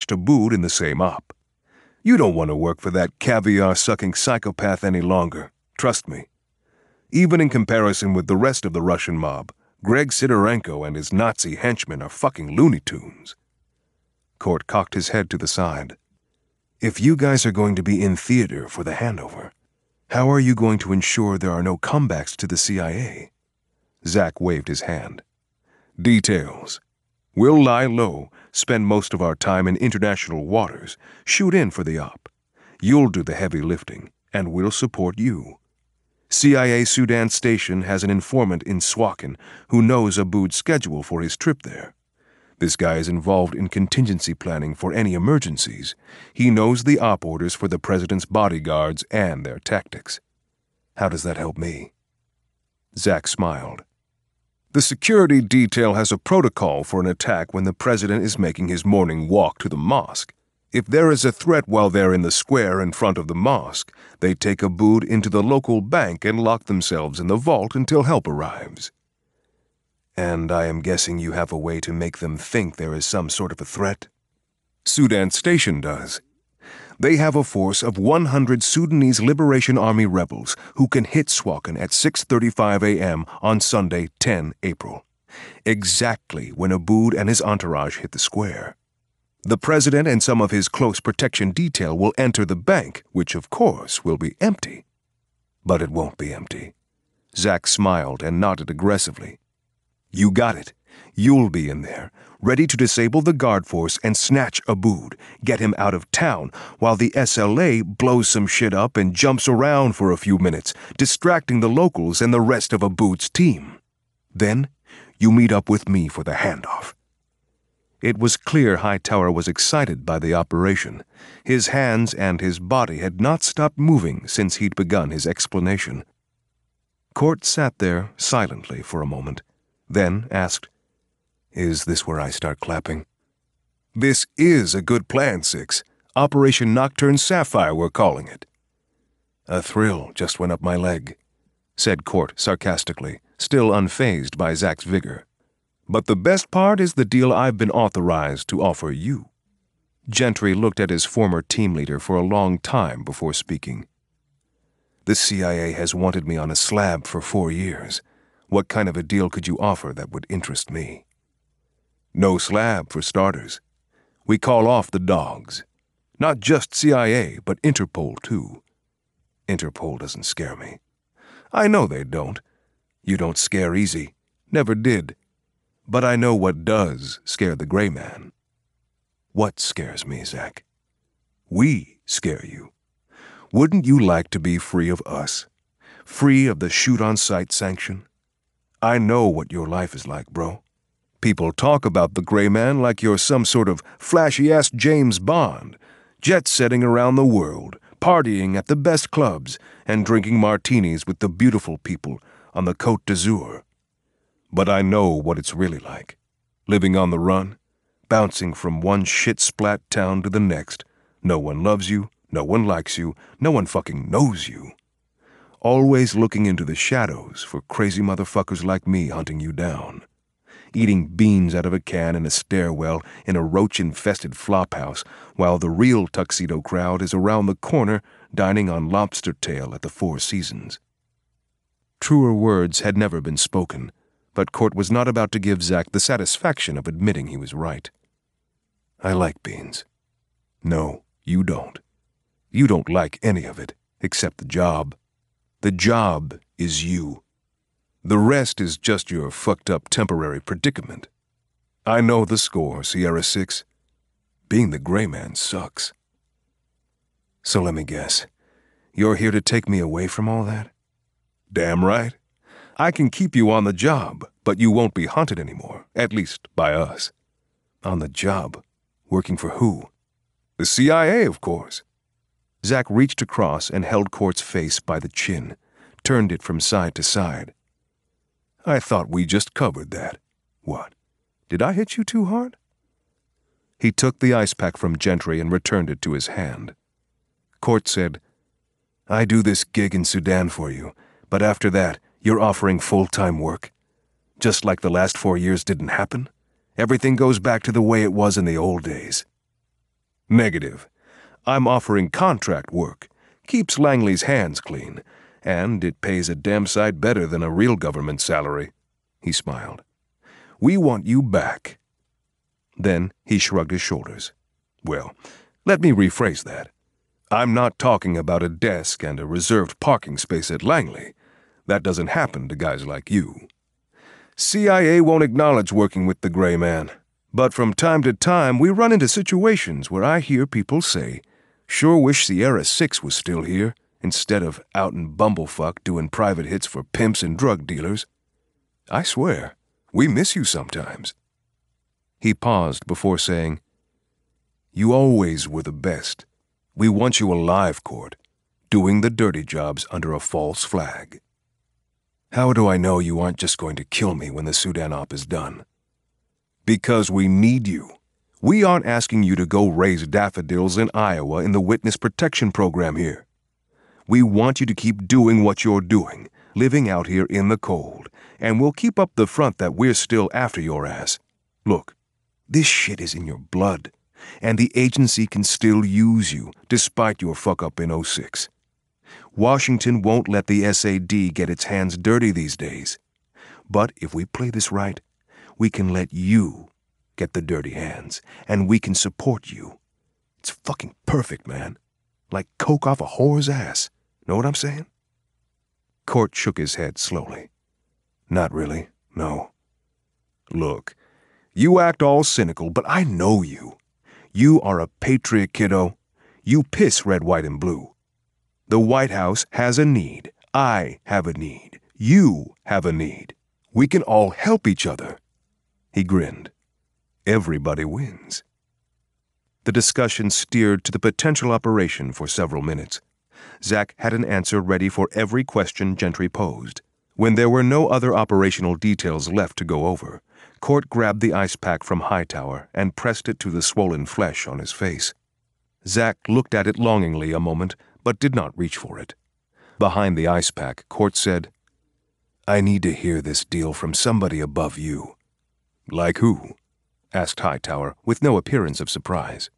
smashed Abood in the same op. You don't want to work for that caviar-sucking psychopath any longer. Trust me. Even in comparison with the rest of the Russian mob, Greg Sidorenko and his Nazi henchmen are fucking Looney Tunes. Court cocked his head to the side. If you guys are going to be in theater for the handover, how are you going to ensure there are no comebacks to the CIA? Zack waved his hand. Details. We'll lie low, spend most of our time in international waters, shoot in for the op. You'll do the heavy lifting, and we'll support you. CIA Sudan Station has an informant in Swakin who knows Abood's schedule for his trip there. This guy is involved in contingency planning for any emergencies. He knows the op orders for the president's bodyguards and their tactics. How does that help me? Zack smiled. The security detail has a protocol for an attack when the president is making his morning walk to the mosque. If there is a threat while they're in the square in front of the mosque, they take Abood into the local bank and lock themselves in the vault until help arrives. And I am guessing you have a way to make them think there is some sort of a threat? Sudan Station does. They have a force of 100 Sudanese Liberation Army rebels who can hit Swakin at 6:35 a.m. on Sunday, 10 April. Exactly when Abood and his entourage hit the square. The president and some of his close protection detail will enter the bank, which of course will be empty. But it won't be empty. Zack smiled and nodded aggressively. You got it. You'll be in there, ready to disable the guard force and snatch Abood, get him out of town, while the SLA blows some shit up and jumps around for a few minutes, distracting the locals and the rest of Abood's team. Then, you meet up with me for the handoff. It was clear Hightower was excited by the operation. His hands and his body had not stopped moving since he'd begun his explanation. Court sat there silently for a moment, then asked, Is this where I start clapping? This is a good plan, Six. Operation Nocturne Sapphire, we're calling it. A thrill just went up my leg, said Court sarcastically, still unfazed by Zack's vigor. But the best part is the deal I've been authorized to offer you. Gentry looked at his former team leader for a long time before speaking. The CIA has wanted me on a slab for 4 years. What kind of a deal could you offer that would interest me? No slab, for starters. We call off the dogs. Not just CIA, but Interpol, too. Interpol doesn't scare me. I know they don't. You don't scare easy. Never did. But I know what does scare the gray man. What scares me, Zack? We scare you. Wouldn't you like to be free of us? Free of the shoot-on-sight sanction? I know what your life is like, bro. People talk about the gray man like you're some sort of flashy-ass James Bond, jet-setting around the world, partying at the best clubs, and drinking martinis with the beautiful people on the Côte d'Azur. But I know what it's really like. Living on the run, bouncing from one shit-splat town to the next. No one loves you, no one likes you, no one fucking knows you. Always looking into the shadows for crazy motherfuckers like me hunting you down. Eating beans out of a can in a stairwell in a roach-infested flophouse while the real tuxedo crowd is around the corner dining on lobster tail at the Four Seasons. Truer words had never been spoken, but Court was not about to give Zack the satisfaction of admitting he was right. I like beans. No, you don't. You don't like any of it, except the job. The job is you. The rest is just your fucked-up temporary predicament. I know the score, Sierra 6. Being the gray man sucks. So let me guess. You're here to take me away from all that? Damn right. I can keep you on the job, but you won't be hunted anymore, at least by us. On the job? Working for who? The CIA, of course. Zack reached across and held Court's face by the chin, turned it from side to side. I thought we just covered that. What? Did I hit you too hard? He took the ice pack from Gentry and returned it to his hand. Court said, I do this gig in Sudan for you, but after that, you're offering full-time work. Just like the last 4 years didn't happen. Everything goes back to the way it was in the old days. Negative. I'm offering contract work. Keeps Langley's hands clean, and it pays a damn sight better than a real government salary. He smiled. We want you back. Then he shrugged his shoulders. Well, let me rephrase that. I'm not talking about a desk and a reserved parking space at Langley. That doesn't happen to guys like you. CIA won't acknowledge working with the gray man, but from time to time we run into situations where I hear people say, sure wish Sierra 6 was still here, instead of out in bumblefuck doing private hits for pimps and drug dealers. I swear, we miss you sometimes. He paused before saying, You always were the best. We want you alive, Court, doing the dirty jobs under a false flag. How do I know you aren't just going to kill me when the Sudan op is done? Because we need you. We aren't asking you to go raise daffodils in Iowa in the witness protection program here. We want you to keep doing what you're doing, living out here in the cold, and we'll keep up the front that we're still after your ass. Look, this shit is in your blood, and the agency can still use you despite your fuck-up in 06. Washington won't let the SAD get its hands dirty these days. But if we play this right, we can let you get the dirty hands, and we can support you. It's fucking perfect, man. Like coke off a whore's ass. Know what I'm saying? Court shook his head slowly. Not really, no. Look, you act all cynical, but I know you. You are a patriot, kiddo. You piss red, white, and blue. The White House has a need. I have a need. You have a need. We can all help each other. He grinned. Everybody wins. The discussion steered to the potential operation for several minutes. Zack had an answer ready for every question Gentry posed. When there were no other operational details left to go over, Court grabbed the ice pack from Hightower and pressed it to the swollen flesh on his face. Zack looked at it longingly a moment, but did not reach for it. Behind the ice pack, Court said, I need to hear this deal from somebody above you. Like who? Asked Hightower, with no appearance of surprise.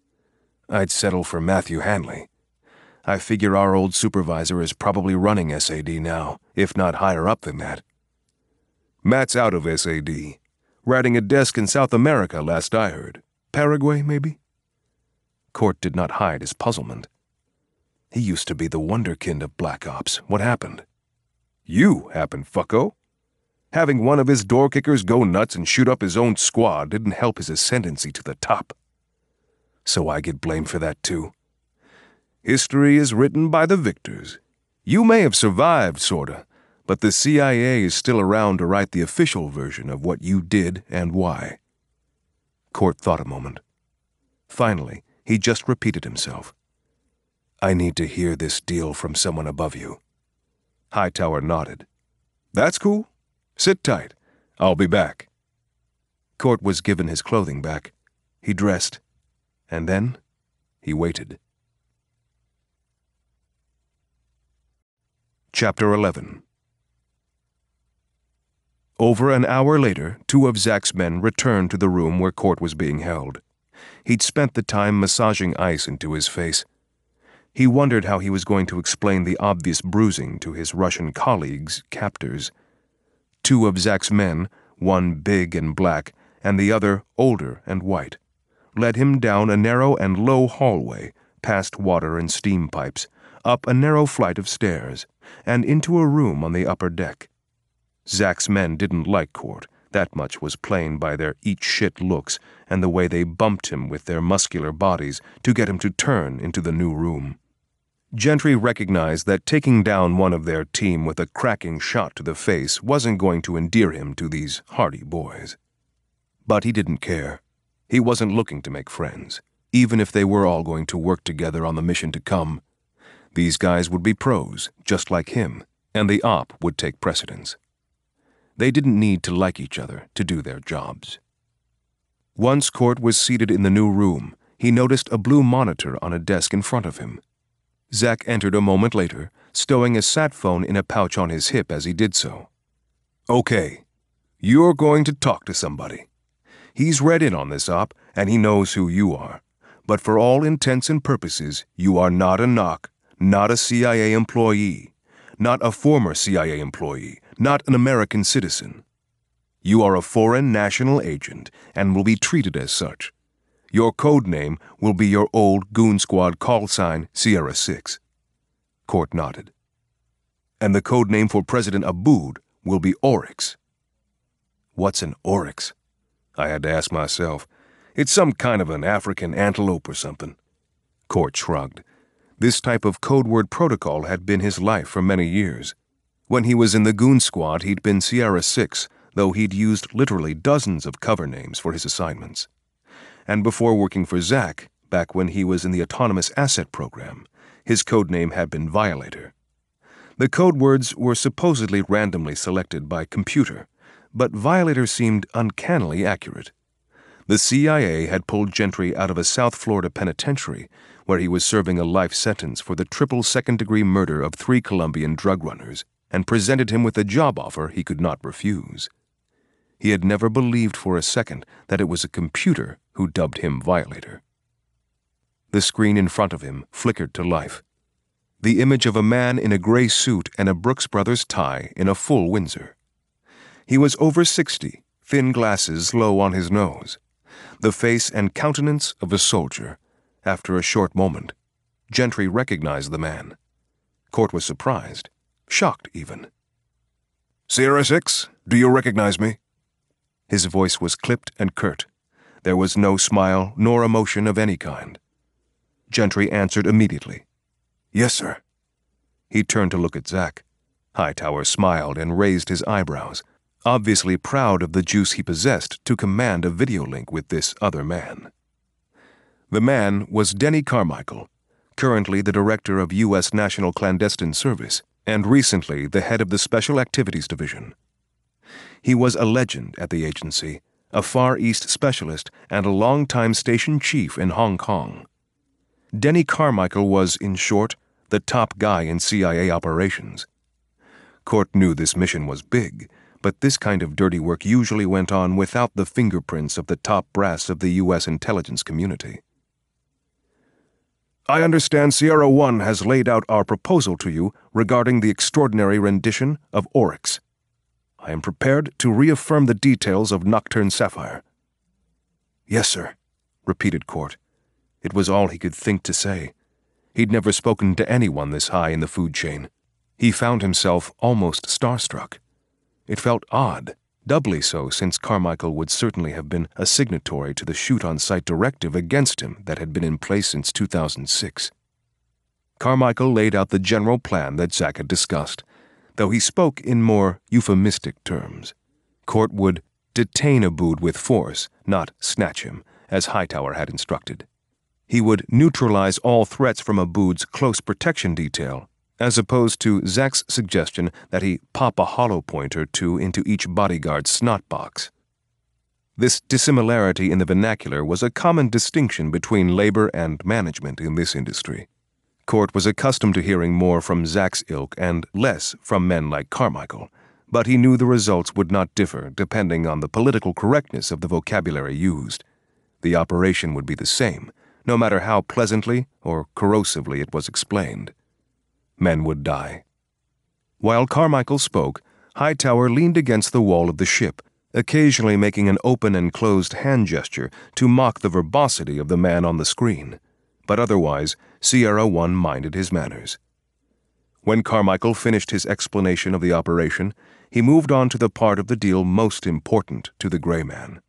I'd settle for Matthew Hanley. I figure our old supervisor is probably running SAD now, if not higher up than that. Matt's out of SAD. Riding a desk in South America, last I heard. Paraguay, maybe? Court did not hide his puzzlement. He used to be the wunderkind of Black Ops. What happened? You happened, fucko. Having one of his door kickers go nuts and shoot up his own squad didn't help his ascendancy to the top. So I get blamed for that too. History is written by the victors. You may have survived, sorta, but the CIA is still around to write the official version of what you did and why. Court thought a moment. Finally, he just repeated himself. I need to hear this deal from someone above you. Hightower nodded. That's cool. Sit tight. I'll be back. Court was given his clothing back. He dressed, and then he waited. Chapter 11. Over an hour later, 2 of Zack's men returned to the room where Court was being held. He'd spent the time massaging ice into his face. He wondered how he was going to explain the obvious bruising to his Russian colleagues, captors. 2 of Zack's men, one big and black, and the other older and white, led him down a narrow and low hallway, past water and steam pipes, up a narrow flight of stairs, and into a room on the upper deck. Zack's men didn't like Court. That much was plain by their eat-shit looks and the way they bumped him with their muscular bodies to get him to turn into the new room. Gentry recognized that taking down one of their team with a cracking shot to the face wasn't going to endear him to these hardy boys. But he didn't care. He wasn't looking to make friends, even if they were all going to work together on the mission to come. These guys would be pros, just like him, and the op would take precedence. They didn't need to like each other to do their jobs. Once Court was seated in the new room, he noticed a blue monitor on a desk in front of him. Zack entered a moment later, stowing a sat phone in a pouch on his hip as he did so. Okay, you're going to talk to somebody. He's read in on this op, and he knows who you are. But for all intents and purposes, you are not a knock, not a CIA employee, not a former CIA employee, not an American citizen. You are a foreign national agent and will be treated as such. Your code name will be your old Goon Squad call sign, Sierra 6. Court nodded. And the code name for President Abood will be Oryx. What's an Oryx? I had to ask myself. It's some kind of an African antelope or something. Court shrugged. This type of code word protocol had been his life for many years. When he was in the Goon Squad, he'd been Sierra 6, though he'd used literally dozens of cover names for his assignments. And before working for Zack, back when he was in the Autonomous Asset Program, his code name had been Violator. The code words were supposedly randomly selected by computer, but Violator seemed uncannily accurate. The CIA had pulled Gentry out of a South Florida penitentiary where he was serving a life sentence for the triple second-degree murder of 3 Colombian drug runners and presented him with a job offer he could not refuse. He had never believed for a second that it was a computer who dubbed him Violator. The screen in front of him flickered to life. The image of a man in a gray suit and a Brooks Brothers tie in a full Windsor. He was over 60, thin glasses low on his nose. The face and countenance of a soldier. After a short moment, Gentry recognized the man. Court was surprised, shocked even. Sierra 6, do you recognize me? His voice was clipped and curt. There was no smile nor emotion of any kind. Gentry answered immediately. Yes, sir. He turned to look at Zack. Hightower smiled and raised his eyebrows, obviously proud of the juice he possessed to command a video link with this other man. The man was Denny Carmichael, currently the director of U.S. National Clandestine Service and recently the head of the Special Activities Division. He was a legend at the agency, a Far East specialist and a longtime station chief in Hong Kong. Denny Carmichael was, in short, the top guy in CIA operations. Court knew this mission was big, but this kind of dirty work usually went on without the fingerprints of the top brass of the U.S. intelligence community. I understand Sierra 1 has laid out our proposal to you regarding the extraordinary rendition of Oryx. I am prepared to reaffirm the details of Nocturne Sapphire. Yes, sir, repeated Court. It was all he could think to say. He'd never spoken to anyone this high in the food chain. He found himself almost starstruck. It felt odd, doubly so since Carmichael would certainly have been a signatory to the shoot-on-sight directive against him that had been in place since 2006. Carmichael laid out the general plan that Zack had discussed, though he spoke in more euphemistic terms. Court would detain Abood with force, not snatch him, as Hightower had instructed. He would neutralize all threats from Abood's close protection detail, as opposed to Zack's suggestion that he pop a hollow point or two into each bodyguard's snot box. This dissimilarity in the vernacular was a common distinction between labor and management in this industry. Court was accustomed to hearing more from Zack's ilk and less from men like Carmichael, but he knew the results would not differ depending on the political correctness of the vocabulary used. The operation would be the same, no matter how pleasantly or corrosively it was explained. Men would die. While Carmichael spoke, Hightower leaned against the wall of the ship, occasionally making an open and closed hand gesture to mock the verbosity of the man on the screen. But otherwise, Sierra 1 minded his manners. When Carmichael finished his explanation of the operation, he moved on to the part of the deal most important to the Gray Man.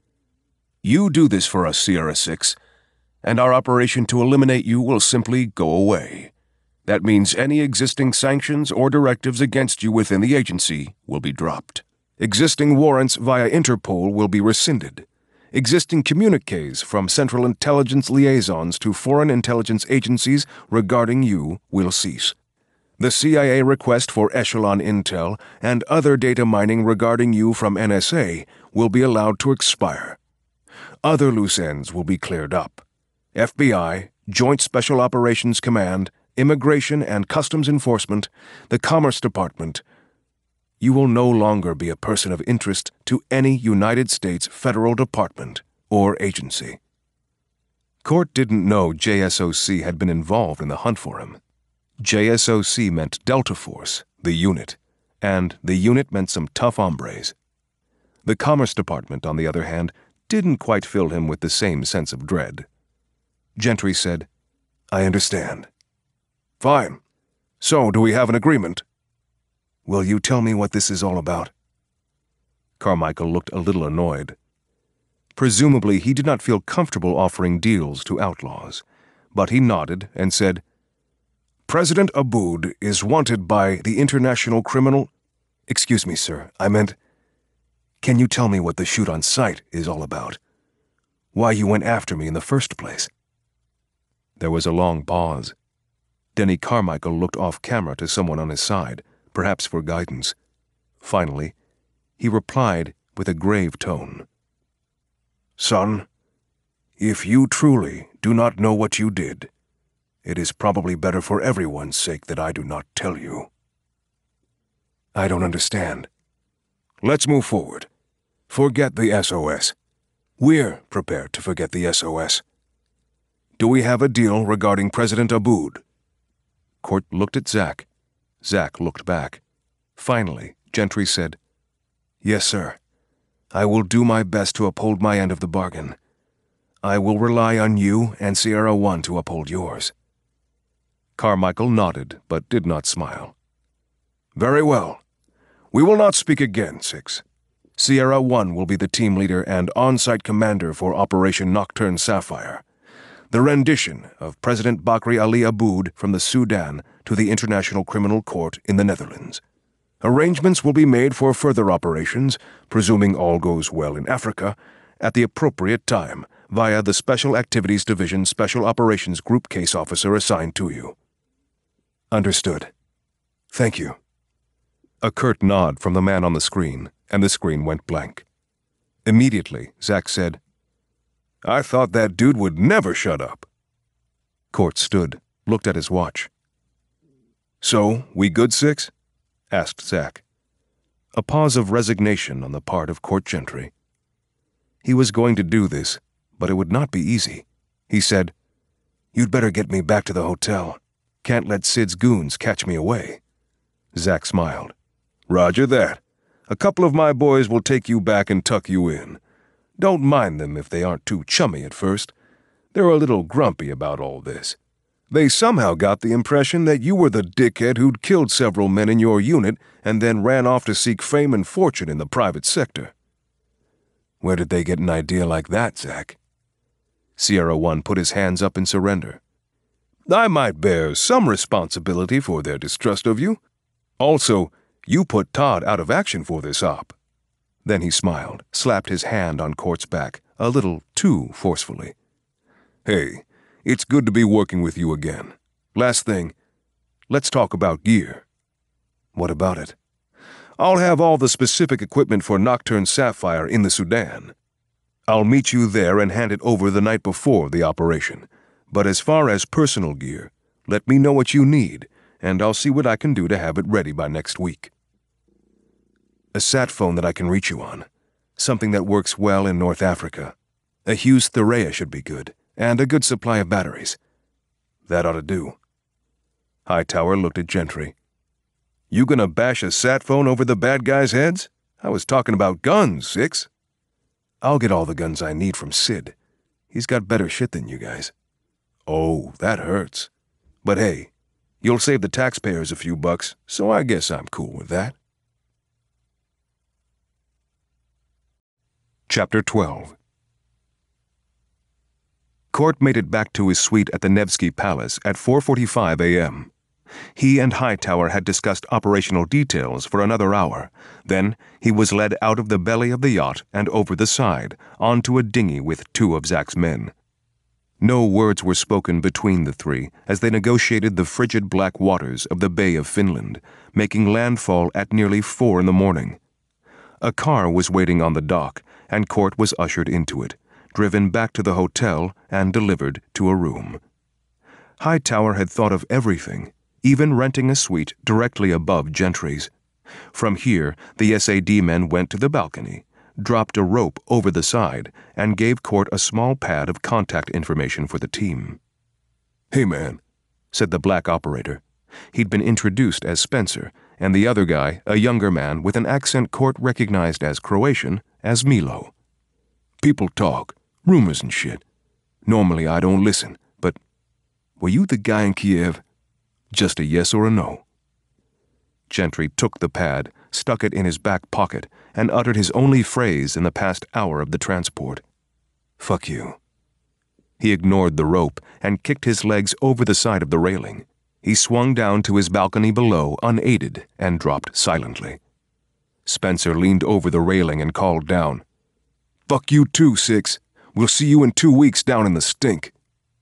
You do this for us, Sierra 6, and our operation to eliminate you will simply go away. That means any existing sanctions or directives against you within the agency will be dropped. Existing warrants via Interpol will be rescinded. Existing communiques from Central Intelligence liaisons to foreign intelligence agencies regarding you will cease. The CIA request for echelon intel and other data mining regarding you from NSA will be allowed to expire. Other loose ends will be cleared up. FBI, Joint Special Operations Command, Immigration and Customs Enforcement, the Commerce Department. You will no longer be a person of interest to any United States federal department or agency. Court didn't know JSOC had been involved in the hunt for him. JSOC meant Delta Force, the unit, and the unit meant some tough hombres. The Commerce Department, on the other hand, didn't quite fill him with the same sense of dread. Gentry said, "I understand." "Fine. So, do we have an agreement?" "Will you tell me what this is all about?" Carmichael looked a little annoyed. Presumably, he did not feel comfortable offering deals to outlaws, but he nodded and said, "President Aboud is wanted by the International Criminal—" "Excuse me, sir, I meant, can you tell me what the shoot on sight is all about? Why you went after me in the first place?" There was a long pause. Denny Carmichael looked off camera to someone on his side, perhaps for guidance. Finally, he replied with a grave tone. "Son, if you truly do not know what you did, it is probably better for everyone's sake that I do not tell you." "I don't understand." "Let's move forward. Forget the SOS. We're prepared to forget the SOS. Do we have a deal regarding President Aboud?" Court looked at Zack. Zack looked back. Finally, Gentry said, "Yes, sir. I will do my best to uphold my end of the bargain. I will rely on you and Sierra One to uphold yours." Carmichael nodded, but did not smile. "Very well. We will not speak again, Six. Sierra One will be the team leader and on-site commander for Operation Nocturne Sapphire, the rendition of President Bakri Ali Aboud from the Sudan to the International Criminal Court in the Netherlands. Arrangements will be made for further operations, presuming all goes well in Africa, at the appropriate time via the Special Activities Division Special Operations Group case officer assigned to you." "Understood. Thank you." A curt nod from the man on the screen, and the screen went blank. Immediately, Zack said, "I thought that dude would never shut up." Court stood, looked at his watch. "So, we good, Six?" asked Zack. A pause of resignation on the part of Court Gentry. He was going to do this, but it would not be easy. He said, "You'd better get me back to the hotel. Can't let Sid's goons catch me away." Zack smiled. "Roger that. A couple of my boys will take you back and tuck you in. Don't mind them if they aren't too chummy at first. They're a little grumpy about all this. They somehow got the impression that you were the dickhead who'd killed several men in your unit and then ran off to seek fame and fortune in the private sector." "Where did they get an idea like that, Zack?" Sierra One put his hands up in surrender. "I might bear some responsibility for their distrust of you. Also, you put Todd out of action for this op." Then he smiled, slapped his hand on Court's back, a little too forcefully. "Hey, it's good to be working with you again. Last thing, let's talk about gear." "What about it?" "I'll have all the specific equipment for Nocturne Sapphire in the Sudan. I'll meet you there and hand it over the night before the operation. But as far as personal gear, let me know what you need, and I'll see what I can do to have it ready by next week." "A sat phone that I can reach you on. Something that works well in North Africa. A Hughes Thurea should be good, and a good supply of batteries." "That ought to do." Hightower looked at Gentry. "You gonna bash a sat phone over the bad guys' heads? I was talking about guns, Six." "I'll get all the guns I need from Sid. He's got better shit than you guys." "Oh, that hurts. But hey, you'll save the taxpayers a few bucks, so I guess I'm cool with that." Chapter 12. Court made it back to his suite at the Nevsky Palace at 4:45 a.m. He and Hightower had discussed operational details for another hour. Then he was led out of the belly of the yacht and over the side, onto a dinghy with two of Zack's men. No words were spoken between the three as they negotiated the frigid black waters of the Bay of Finland, making landfall at nearly 4 in the morning. A car was waiting on the dock, and Court was ushered into it, driven back to the hotel and delivered to a room. Hightower had thought of everything, even renting a suite directly above Gentry's. From here, the SAD men went to the balcony, dropped a rope over the side, and gave Court a small pad of contact information for the team. "Hey, man," said the black operator. He'd been introduced as Spencer, and the other guy, a younger man with an accent Court recognized as Croatian, as Milo. "People talk, rumors and shit. Normally I don't listen, but were you the guy in Kiev? Just a yes or a no." Gentry took the pad, stuck it in his back pocket, and uttered his only phrase in the past hour of the transport. "Fuck you." He ignored the rope and kicked his legs over the side of the railing. He swung down to his balcony below, unaided, and dropped silently. Spencer leaned over the railing and called down, "Fuck you too, Six. We'll see you in 2 weeks down in the stink."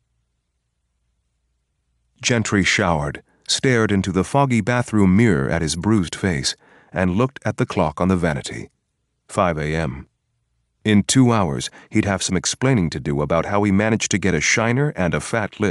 Gentry showered, stared into the foggy bathroom mirror at his bruised face, and looked at the clock on the vanity. 5 a.m. In 2 hours, he'd have some explaining to do about how he managed to get a shiner and a fat lip.